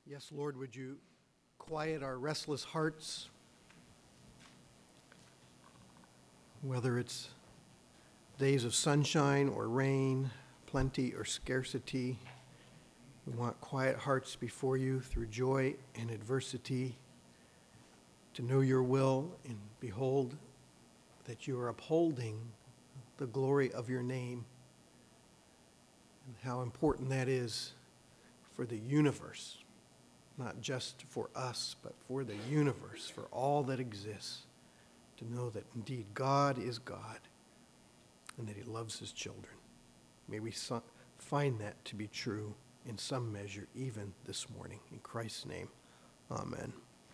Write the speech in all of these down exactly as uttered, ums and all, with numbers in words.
Yes, Lord, would you quiet our restless hearts, whether it's days of sunshine or rain, plenty or scarcity. We want quiet hearts before you through joy and adversity, to know your will and behold that you are upholding the glory of your name, and how important that is for the universe. Not just for us, but for the universe, for all that exists, to know that indeed God is God and that he loves his children. May we so- find that to be true in some measure even this morning. In Christ's name, amen.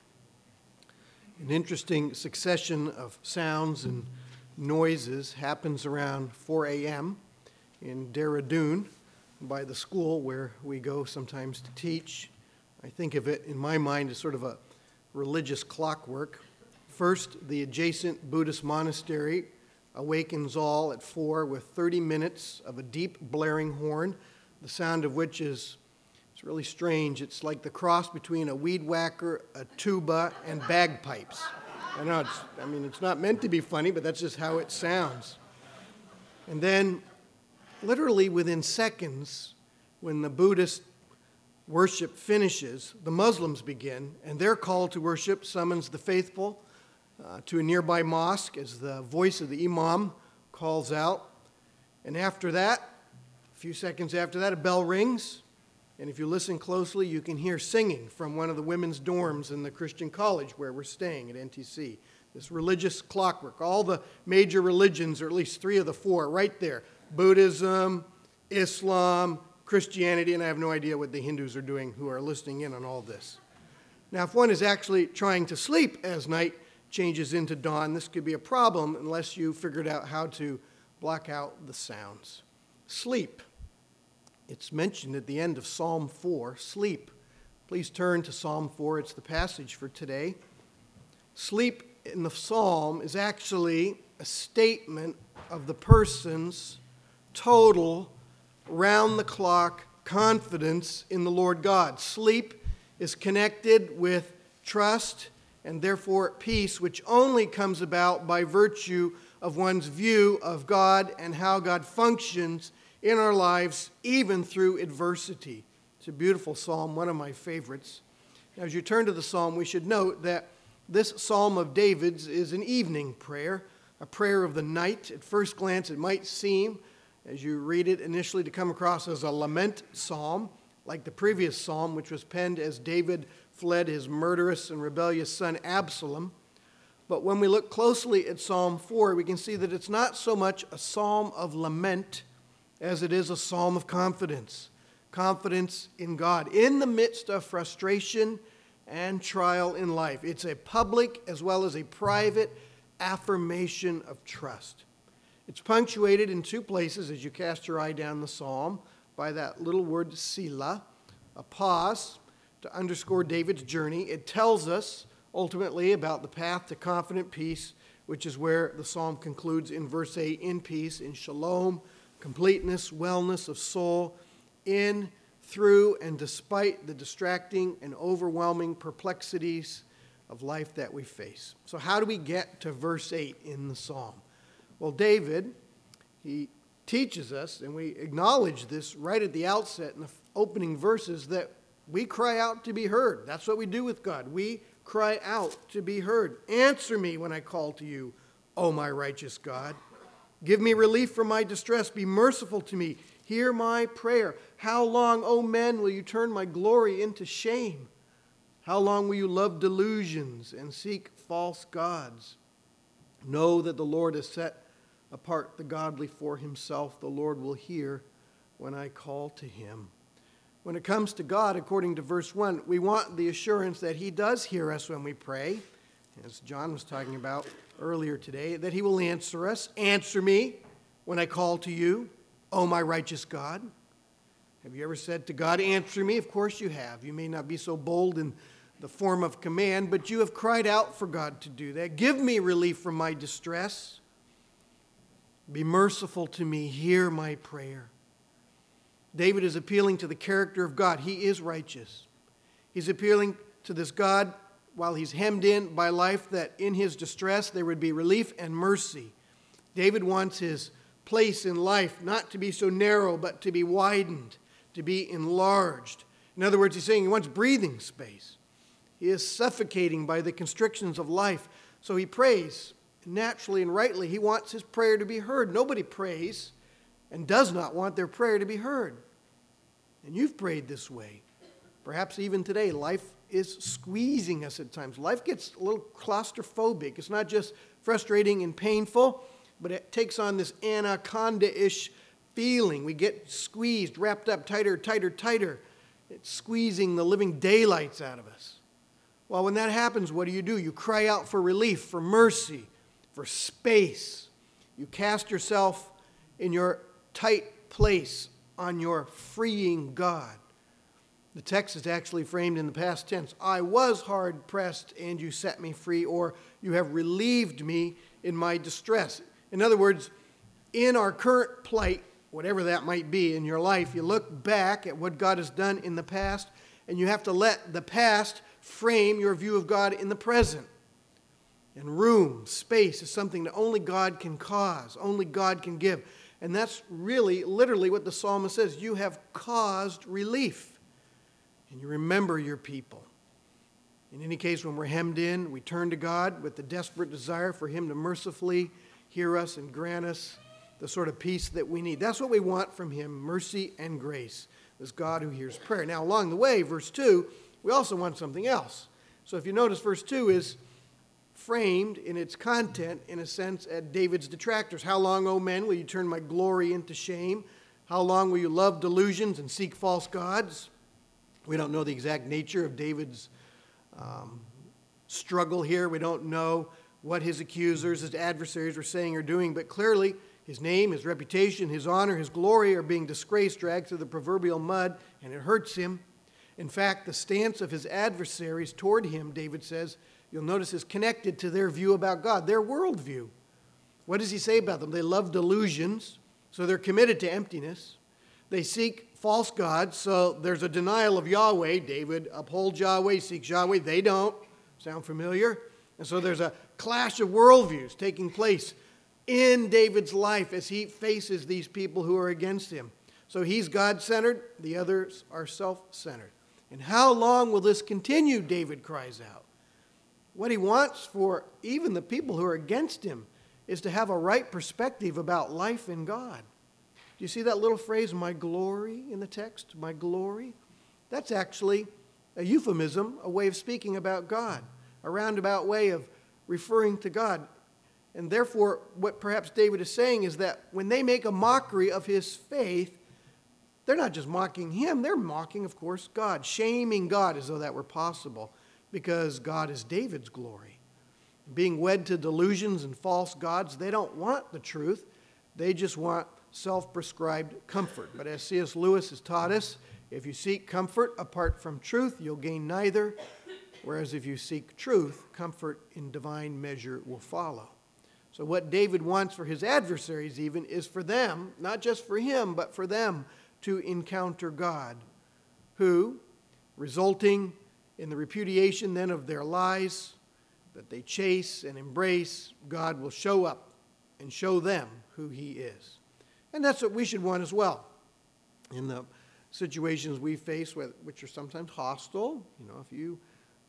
An interesting succession of sounds and noises happens around four a.m. in Dehradun by the school where we go sometimes to teach. I think of it in my mind as sort of a religious clockwork. First, the adjacent Buddhist monastery awakens all at four with thirty minutes of a deep blaring horn, the sound of which is it's really strange. It's like the cross between a weed whacker, a tuba, and bagpipes. I know it's, I mean, it's not meant to be funny, but that's just how it sounds. And then, literally within seconds, when the Buddhist worship finishes, the Muslims begin, and their call to worship summons the faithful uh, to a nearby mosque as the voice of the imam calls out. And after that, a few seconds after that, a bell rings, and if you listen closely, you can hear singing from one of the women's dorms in the Christian college where we're staying at N T C. This religious clockwork, all the major religions, or at least three of the four, right there. Buddhism, Islam, Christianity, and I have no idea what the Hindus are doing who are listening in on all this. Now, if one is actually trying to sleep as night changes into dawn, this could be a problem unless you figured out how to block out the sounds. Sleep. It's mentioned at the end of Psalm four, sleep. Please turn to Psalm four. It's the passage for today. Sleep in the psalm is actually a statement of the person's total round-the-clock confidence in the Lord God. Sleep is connected with trust and therefore peace, which only comes about by virtue of one's view of God and how God functions in our lives, even through adversity. It's a beautiful psalm, one of my favorites. Now, as you turn to the psalm, we should note that this psalm of David's is an evening prayer, a prayer of the night. At first glance, it might seem, as you read it initially, to come across as a lament psalm, like the previous psalm, which was penned as David fled his murderous and rebellious son Absalom. But when we look closely at Psalm four, we can see that it's not so much a psalm of lament as it is a psalm of confidence. Confidence in God in the midst of frustration and trial in life. It's a public as well as a private affirmation of trust. It's punctuated in two places as you cast your eye down the psalm by that little word Selah, a pause to underscore David's journey. It tells us ultimately about the path to confident peace, which is where the psalm concludes in verse eight, in peace, in shalom, completeness, wellness of soul, in, through, and despite the distracting and overwhelming perplexities of life that we face. So how do we get to verse eight in the psalm? Well, David, he teaches us, and we acknowledge this right at the outset in the opening verses, that we cry out to be heard. That's what we do with God. We cry out to be heard. Answer me when I call to you, O my righteous God. Give me relief from my distress. Be merciful to me. Hear my prayer. How long, O men, will you turn my glory into shame? How long will you love delusions and seek false gods? Know that the Lord has set apart the godly for himself. The Lord will hear when I call to him. When it comes to God, according to verse one, we want the assurance that he does hear us when we pray, as John was talking about earlier today, that he will answer us. Answer me when I call to you, O my righteous God. Have you ever said to God, answer me? Of course you have. You may not be so bold in the form of command, but you have cried out for God to do that. Give me relief from my distress. Be merciful to me. Hear my prayer. David is appealing to the character of God. He is righteous. He's appealing to this God while he's hemmed in by life, that in his distress there would be relief and mercy. David wants his place in life not to be so narrow, but to be widened, to be enlarged. In other words, he's saying he wants breathing space. He is suffocating by the constrictions of life. So he prays naturally and rightly. He wants his prayer to be heard. Nobody prays and does not want their prayer to be heard. And you've prayed this way. Perhaps even today, life is squeezing us at times. Life gets a little claustrophobic. It's not just frustrating and painful, but it takes on this anaconda-ish feeling. We get squeezed, wrapped up tighter, tighter, tighter. It's squeezing the living daylights out of us. Well, when that happens, what do you do? You cry out for relief, for mercy, for space. You cast yourself in your tight place on your freeing God. The text is actually framed in the past tense. I was hard pressed and you set me free, or you have relieved me in my distress. In other words, in our current plight, whatever that might be in your life, you look back at what God has done in the past, and you have to let the past frame your view of God in the present. And room, space is something that only God can cause, only God can give. And that's really, literally what the psalmist says. You have caused relief. And you remember your people. In any case, when we're hemmed in, we turn to God with the desperate desire for him to mercifully hear us and grant us the sort of peace that we need. That's what we want from him, mercy and grace, this God who hears prayer. Now, along the way, verse two, we also want something else. So if you notice, verse two is framed in its content, in a sense, at David's detractors. How long, O men, will you turn my glory into shame? How long will you love delusions and seek false gods? We don't know the exact nature of David's um, struggle here. We don't know what his accusers, his adversaries were saying or doing, but clearly his name, his reputation, his honor, his glory are being disgraced, dragged through the proverbial mud, and it hurts him. In fact, the stance of his adversaries toward him, David says, you'll notice is connected to their view about God, their worldview. What does he say about them? They love delusions, so they're committed to emptiness. They seek false gods, so there's a denial of Yahweh. David upholds Yahweh, seeks Yahweh. They don't. Sound familiar? And so there's a clash of worldviews taking place in David's life as he faces these people who are against him. So he's God-centered, the others are self-centered. And how long will this continue, David cries out. What he wants for even the people who are against him is to have a right perspective about life in God. Do you see that little phrase, my glory, in the text? My glory? That's actually a euphemism, a way of speaking about God, a roundabout way of referring to God. And therefore, what perhaps David is saying is that when they make a mockery of his faith, they're not just mocking him, they're mocking, of course, God, shaming God as though that were possible, because God is David's glory. Being wed to delusions and false gods, they don't want the truth. They just want self-prescribed comfort. But as C S Lewis has taught us, if you seek comfort apart from truth, you'll gain neither. Whereas if you seek truth, comfort in divine measure will follow. So what David wants for his adversaries even is for them, not just for him, but for them to encounter God, who, resulting in the repudiation then of their lies that they chase and embrace, God will show up and show them who he is. And that's what we should want as well. In the situations we face, which are sometimes hostile, you know, if you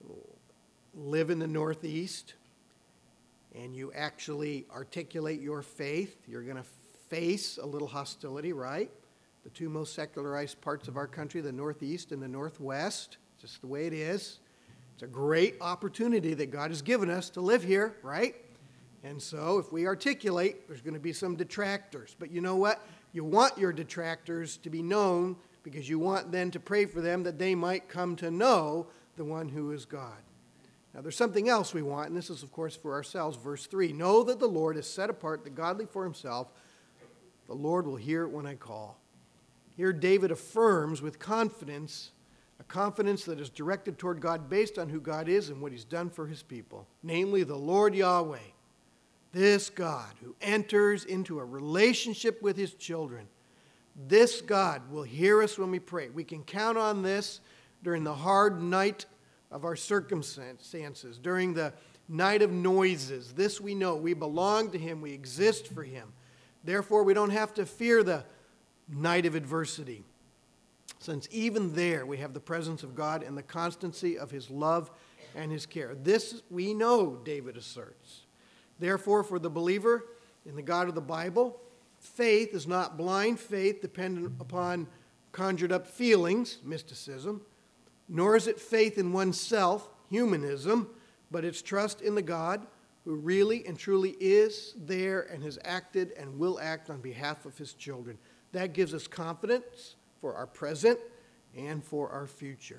live in the Northeast and you actually articulate your faith, you're going to face a little hostility, right? The two most secularized parts of our country, the Northeast and the Northwest, just the way it is. It's a great opportunity that God has given us to live here, right? And so if we articulate, there's going to be some detractors. But you know what? You want your detractors to be known because you want then to pray for them that they might come to know the one who is God. Now there's something else we want, and this is, of course, for ourselves. Verse three, know that the Lord has set apart the godly for himself. The Lord will hear it when I call. Here David affirms with confidence, a confidence that is directed toward God based on who God is and what he's done for his people, namely the Lord Yahweh. This God who enters into a relationship with his children, this God will hear us when we pray. We can count on this. during the hard night of our circumstances, during the night of noises. This we know. We belong to him. We exist for him. Therefore, we don't have to fear the night of adversity, since even there we have the presence of God and the constancy of his love and his care. This we know, David asserts. Therefore, for the believer in the God of the Bible, faith is not blind faith dependent upon conjured up feelings, mysticism, nor is it faith in oneself, humanism, but it's trust in the God who really and truly is there and has acted and will act on behalf of his children. That gives us confidence for our present and for our future.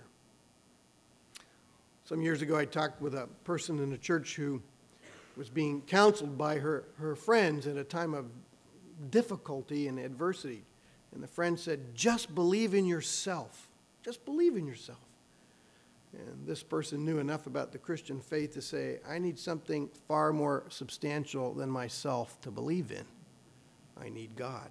Some years ago, I talked with a person in the church who was being counseled by her, her friends at a time of difficulty and adversity. And the friend said, just believe in yourself. Just believe in yourself. And this person knew enough about the Christian faith to say, I need something far more substantial than myself to believe in. I need God.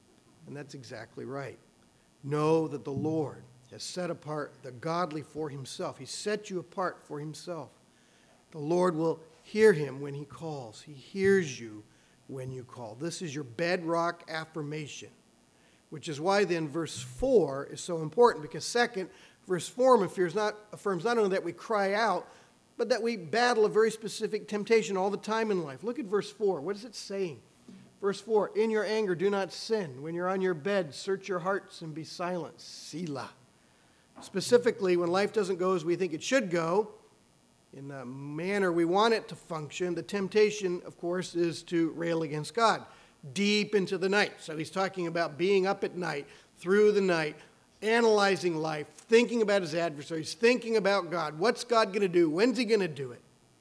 And that's exactly right. Know that the Lord has set apart the godly for himself. He set you apart for himself. The Lord will hear him when he calls. He hears you when you call. This is your bedrock affirmation, which is why then verse four is so important, because second, verse four affirms not, affirms not only that we cry out, but that we battle a very specific temptation all the time in life. Look at verse four. What is it saying? Verse four, in your anger do not sin. When you're on your bed, search your hearts and be silent. Selah. Specifically, when life doesn't go as we think it should go, in the manner we want it to function, the temptation, of course, is to rail against God deep into the night. So he's talking about being up at night, through the night, analyzing life, thinking about his adversaries, thinking about God. What's God going to do? When's he going to do it?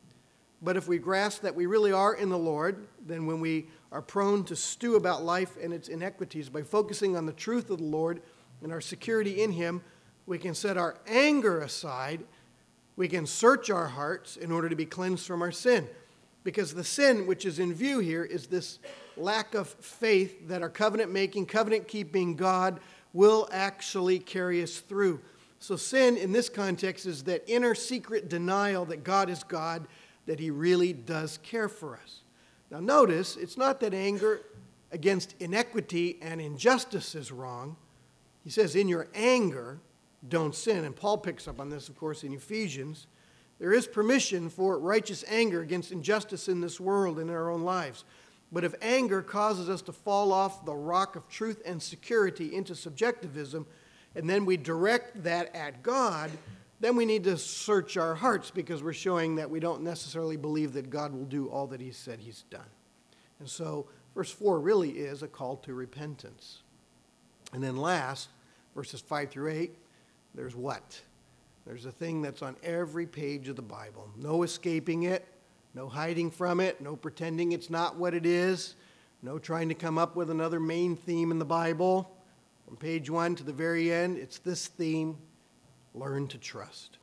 But if we grasp that we really are in the Lord, then when we are prone to stew about life and its inequities, by focusing on the truth of the Lord and our security in him, we can set our anger aside. We can search our hearts in order to be cleansed from our sin. Because the sin which is in view here is this lack of faith that our covenant-making, covenant-keeping God will actually carry us through. So sin in this context is that inner secret denial that God is God, that he really does care for us. Now notice, it's not that anger against inequity and injustice is wrong. He says, in your anger, don't sin. And Paul picks up on this, of course, in Ephesians. There is permission for righteous anger against injustice in this world and in our own lives. But if anger causes us to fall off the rock of truth and security into subjectivism, and then we direct that at God, then we need to search our hearts, because we're showing that we don't necessarily believe that God will do all that he said he's done. And so verse four really is a call to repentance. And then last, verses five through eight, there's what? There's a thing that's on every page of the Bible. No escaping it, no hiding from it, no pretending it's not what it is, no trying to come up with another main theme in the Bible. From page one to the very end, it's this theme: learn to trust.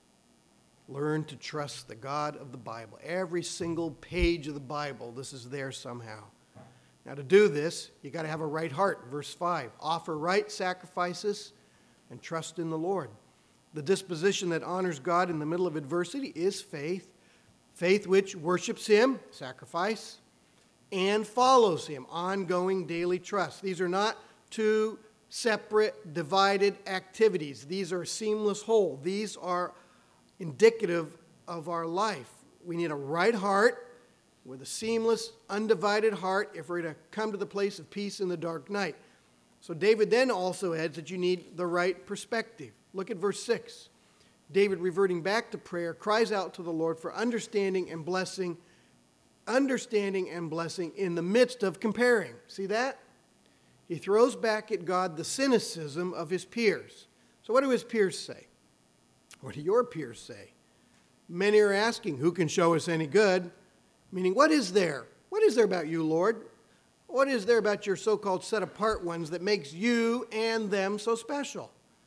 Learn to trust the God of the Bible. Every single page of the Bible, this is there somehow. Now to do this, you got to have a right heart. Verse five, offer right sacrifices and trust in the Lord. The disposition that honors God in the middle of adversity is faith. Faith which worships him, sacrifice, and follows him, ongoing daily trust. These are not two separate, divided activities. These are a seamless whole. These are indicative of our life. We need a right heart with a seamless, undivided heart if we're to come to the place of peace in the dark night. So David then also adds that you need the right perspective. Look at verse six. David, reverting back to prayer, cries out to the Lord for understanding and blessing, understanding and blessing in the midst of comparing. See that? He throws back at God the cynicism of his peers. So what do his peers say? What do your peers say? Many are asking, who can show us any good? Meaning, what is there? What is there about you, Lord? What is there about your so-called set-apart ones that makes you and them so special?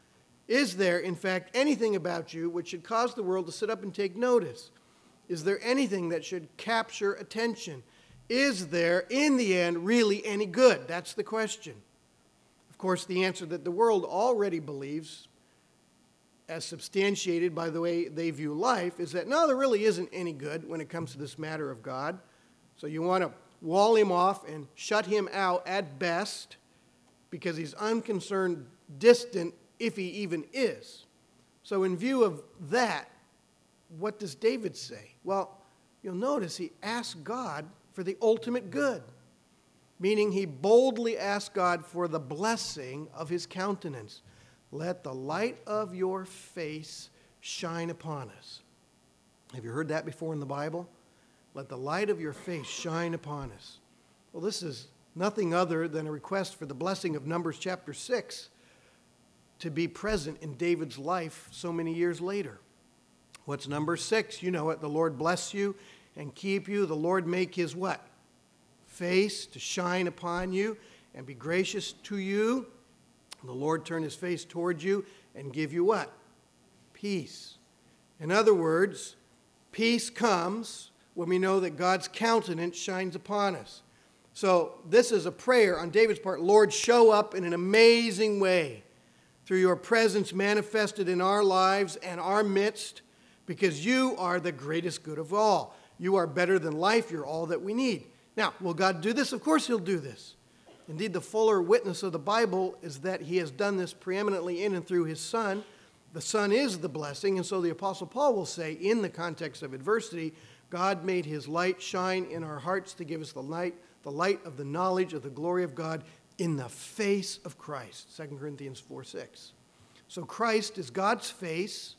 Is there, in fact, anything about you which should cause the world to sit up and take notice? Is there anything that should capture attention? Is there, in the end, really any good? That's the question. Of course, the answer that the world already believes as substantiated by the way they view life, is that no, there really isn't any good when it comes to this matter of God. So you want to wall him off and shut him out at best because he's unconcerned, distant, if he even is. So in view of that, what does David say? Well, you'll notice he asks God for the ultimate good, meaning he boldly asks God for the blessing of his countenance. Let the light of your face shine upon us. Have you heard that before in the Bible? Let the light of your face shine upon us. Well, this is nothing other than a request for the blessing of Numbers chapter six to be present in David's life so many years later. What's number six? You know it. The Lord bless you and keep you. The Lord make his what? Face to shine upon you and be gracious to you. The Lord turn his face towards you and give you what? Peace. In other words, peace comes when we know that God's countenance shines upon us. So this is a prayer on David's part. Lord, show up in an amazing way through your presence manifested in our lives and our midst, because you are the greatest good of all. You are better than life. You're all that we need. Now, will God do this? Of course he'll do this. Indeed, the fuller witness of the Bible is that he has done this preeminently in and through his Son. The Son is the blessing, and so the Apostle Paul will say, in the context of adversity, God made his light shine in our hearts to give us the light, the light of the knowledge of the glory of God in the face of Christ, Second Corinthians four six. So Christ is God's face,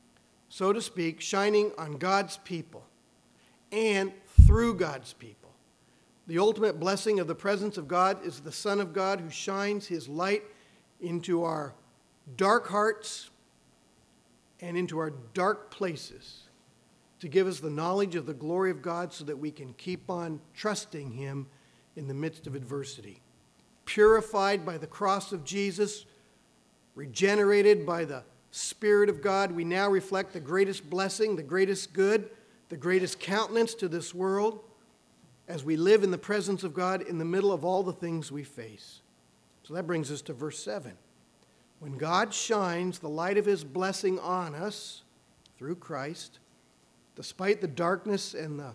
so to speak, shining on God's people and through God's people. The ultimate blessing of the presence of God is the Son of God who shines his light into our dark hearts and into our dark places to give us the knowledge of the glory of God so that we can keep on trusting him in the midst of adversity. Purified by the cross of Jesus, regenerated by the Spirit of God, we now reflect the greatest blessing, the greatest good, the greatest countenance to this world as we live in the presence of God in the middle of all the things we face. So that brings us to verse seven. When God shines the light of his blessing on us through Christ, despite the darkness and the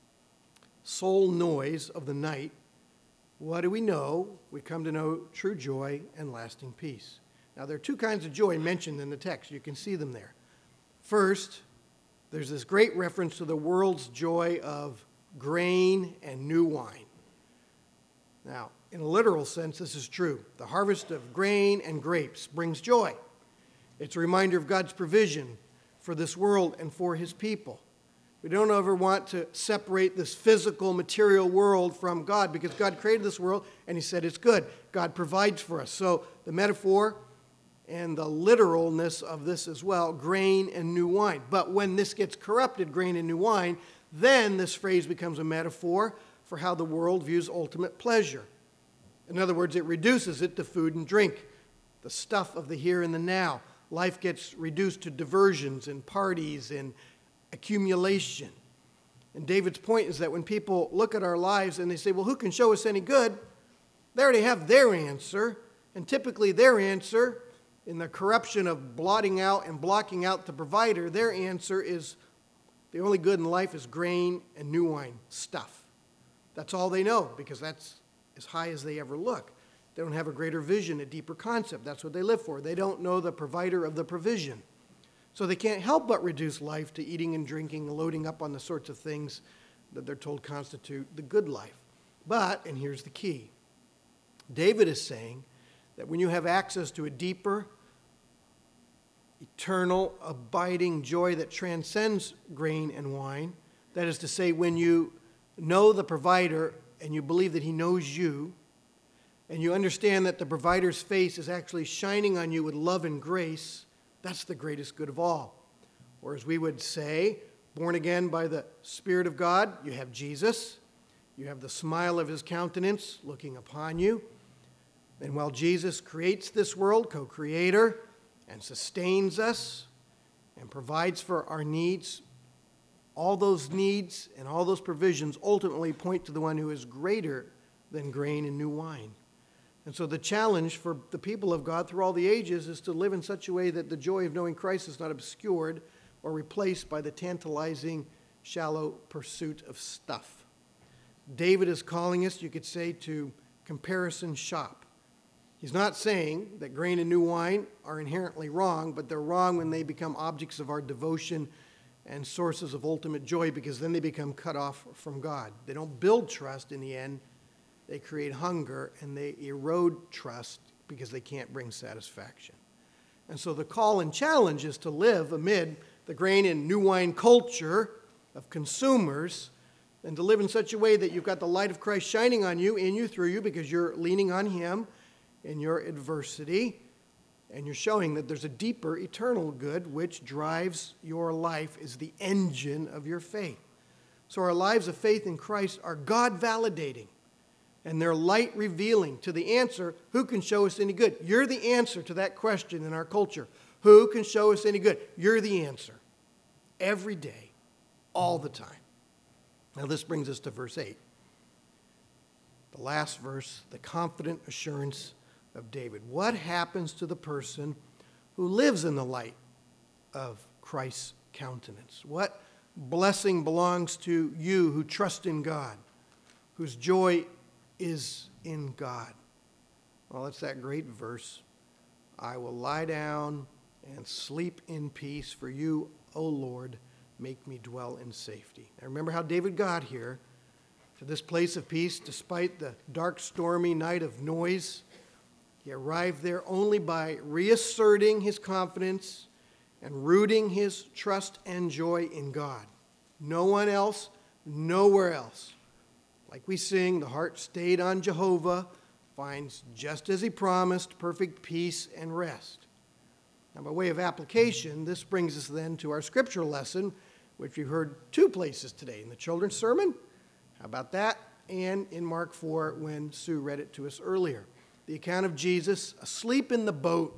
soul noise of the night, what do we know? We come to know true joy and lasting peace. Now, there are two kinds of joy mentioned in the text. You can see them there. First, there's this great reference to the world's joy of grain and new wine. Now, in a literal sense, this is true. The harvest of grain and grapes brings joy. It's a reminder of God's provision for this world and for his people. We don't ever want to separate this physical, material world from God because God created this world and he said it's good. God provides for us. So the metaphor and the literalness of this as well, grain and new wine. But when this gets corrupted, grain and new wine, then this phrase becomes a metaphor for how the world views ultimate pleasure. In other words, it reduces it to food and drink, the stuff of the here and the now. Life gets reduced to diversions and parties and accumulation. And David's point is that when people look at our lives and they say, well, who can show us any good? They already have their answer. And typically their answer, in the corruption of blotting out and blocking out the provider, their answer is the only good in life is grain and new wine stuff. That's all they know because that's as high as they ever look. They don't have a greater vision, a deeper concept. That's what they live for. They don't know the provider of the provision. So they can't help but reduce life to eating and drinking and loading up on the sorts of things that they're told constitute the good life. But, and here's the key, David is saying that when you have access to a deeper, eternal, abiding joy that transcends grain and wine, that is to say, when you know the provider and you believe that he knows you, and you understand that the provider's face is actually shining on you with love and grace, that's the greatest good of all. Or as we would say, born again by the Spirit of God, you have Jesus. You have the smile of his countenance looking upon you. And while Jesus creates this world, co-creator, and sustains us and provides for our needs, all those needs and all those provisions ultimately point to the one who is greater than grain and new wine. And so the challenge for the people of God through all the ages is to live in such a way that the joy of knowing Christ is not obscured or replaced by the tantalizing, shallow pursuit of stuff. David is calling us, you could say, to comparison shop. He's not saying that grain and new wine are inherently wrong, but they're wrong when they become objects of our devotion and sources of ultimate joy, because then they become cut off from God. They don't build trust in the end. They create hunger, and they erode trust because they can't bring satisfaction. And so the call and challenge is to live amid the grain and new wine culture of consumers, and to live in such a way that you've got the light of Christ shining on you, in you, through you, because you're leaning on him in your adversity, and you're showing that there's a deeper eternal good which drives your life, is the engine of your faith. So our lives of faith in Christ are God-validating, and they're light-revealing to the answer, who can show us any good? You're the answer to that question in our culture. Who can show us any good? You're the answer. Every day, all the time. Now this brings us to verse eight. The last verse, the confident assurance of David. What happens to the person who lives in the light of Christ's countenance? What blessing belongs to you who trust in God, whose joy is in God? Well, it's that great verse. I will lie down and sleep in peace, for you, O Lord, make me dwell in safety. Now remember how David got here, to this place of peace, despite the dark, stormy night of noise. He arrived there only by reasserting his confidence and rooting his trust and joy in God. No one else, nowhere else. Like we sing, the heart stayed on Jehovah finds, just as he promised, perfect peace and rest. Now, by way of application, this brings us then to our scripture lesson, which we've heard two places today. In the children's sermon, how about that? And in Mark four, when Sue read it to us earlier. The account of Jesus asleep in the boat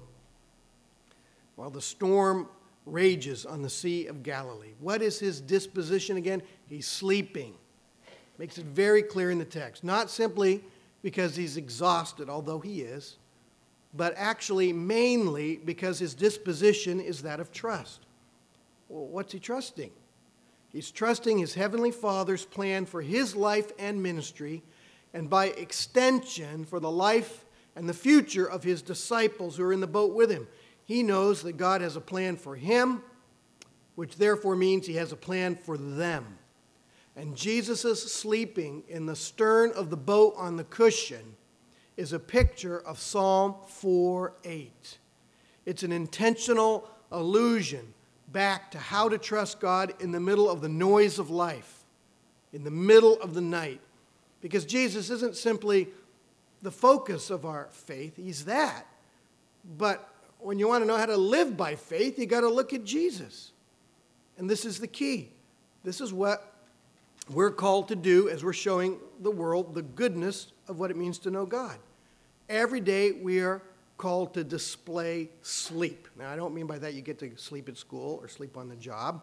while the storm rages on the Sea of Galilee. What is his disposition again? He's sleeping. Makes it very clear in the text. Not simply because he's exhausted, although he is, but actually mainly because his disposition is that of trust. Well, what's he trusting? He's trusting his heavenly Father's plan for his life and ministry, and by extension for the life and the future of his disciples who are in the boat with him. He knows that God has a plan for him, which therefore means he has a plan for them. And Jesus' sleeping in the stern of the boat on the cushion is a picture of Psalm four eight. It's an intentional allusion back to how to trust God in the middle of the noise of life, in the middle of the night. Because Jesus isn't simply the focus of our faith. He's that. But when you want to know how to live by faith, you got to look at Jesus. And this is the key. This is what we're called to do as we're showing the world the goodness of what it means to know God. Every day we are called to display sleep. Now, I don't mean by that you get to sleep at school or sleep on the job.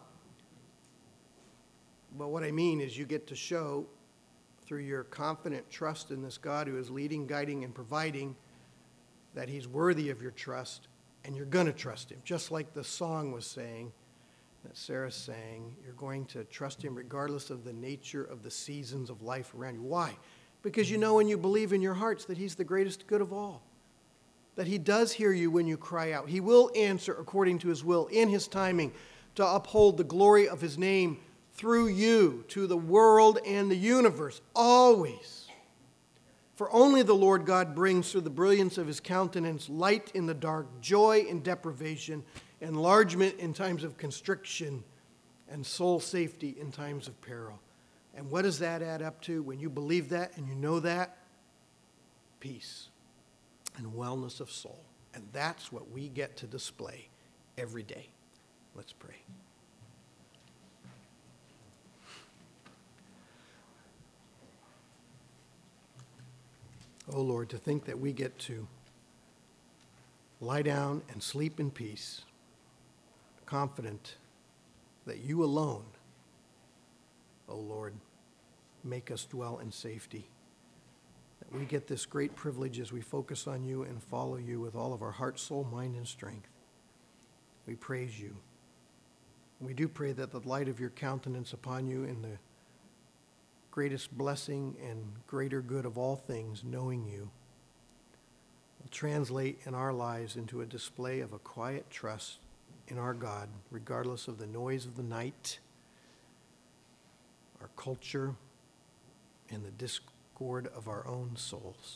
But what I mean is you get to show, through your confident trust in this God who is leading, guiding, and providing, that he's worthy of your trust, and you're going to trust him. Just like the song was saying, that Sarah sang, you're going to trust him regardless of the nature of the seasons of life around you. Why? Because you know and you believe in your hearts that he's the greatest good of all. That he does hear you when you cry out. He will answer according to his will in his timing to uphold the glory of his name through you to the world and the universe, always. For only the Lord God brings through the brilliance of his countenance light in the dark, joy in deprivation, enlargement in times of constriction, and soul safety in times of peril. And what does that add up to when you believe that and you know that? Peace and wellness of soul. And that's what we get to display every day. Let's pray. Oh Lord, to think that we get to lie down and sleep in peace, confident that you alone, oh Lord, make us dwell in safety. That we get this great privilege as we focus on you and follow you with all of our heart, soul, mind, and strength. We praise you. We do pray that the light of your countenance upon you in the greatest blessing and greater good of all things, knowing you, will translate in our lives into a display of a quiet trust in our God, regardless of the noise of the night, our culture, and the discord of our own souls.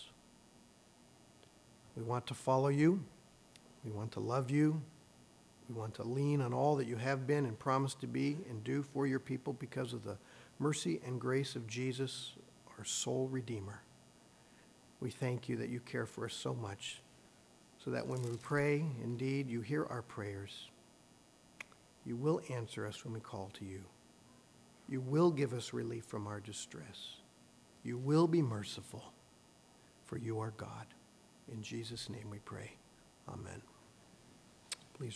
We want to follow you. We want to love you. We want to lean on all that you have been and promised to be and do for your people because of the mercy and grace of Jesus, our soul Redeemer. We thank you that you care for us so much, so that when we pray, indeed, you hear our prayers. You will answer us when we call to you. You will give us relief from our distress. You will be merciful, for you are God. In Jesus' name we pray. Amen.